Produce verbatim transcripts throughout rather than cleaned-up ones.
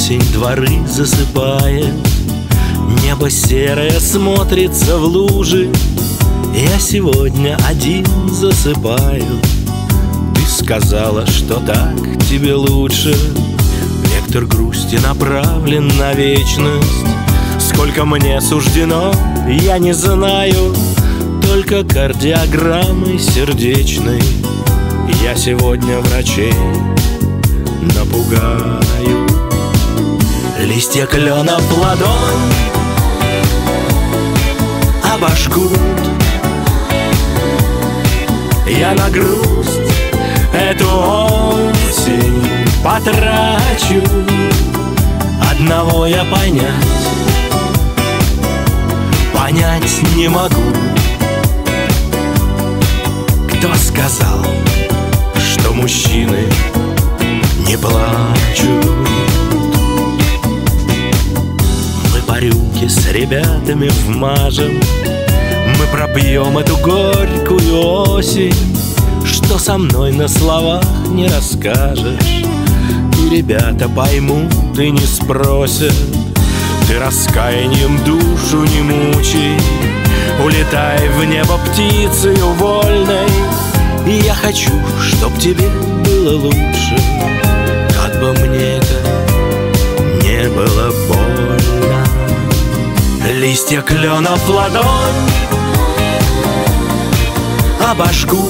Осень дворы засыпает, небо серое смотрится в лужи. Я сегодня один засыпаю. Ты сказала, что так тебе лучше. Вектор грусти направлен на вечность. Сколько мне суждено, я не знаю. Только кардиограммой сердечной я сегодня врачей напугаю. Листья клена в ладонь обожгут. Я на грусть эту осень потрачу. Одного я понять, понять не могу. Кто сказал, что мужчины не плачут? Мы по рюмке с ребятами вмажем. Мы пропьем эту горькую осень, что со мной на словах не расскажешь. И ребята поймут и не спросят. Ты раскаянием душу не мучай. Улетай в небо птицею вольной. И я хочу, чтоб тебе было лучше, как бы мне это не было больно. Листья клена в ладонь обожгут.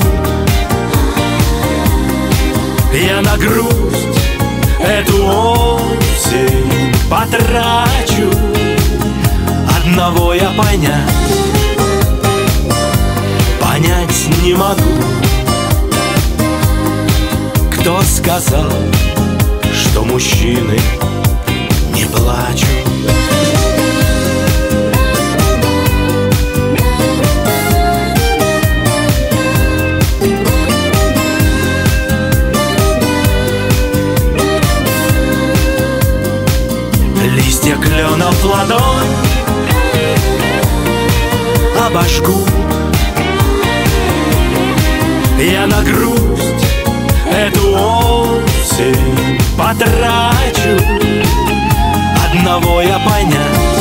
Я на грусть эту осень потрачу. Одного я понять, понять не могу. Кто сказал, что мужчины не плачут? Листья клена в ладонь обожгут. Я на грусть эту осень потрачу. Одного я понять,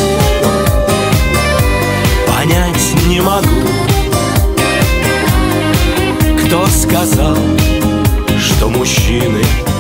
понять не могу. Кто сказал, что мужчины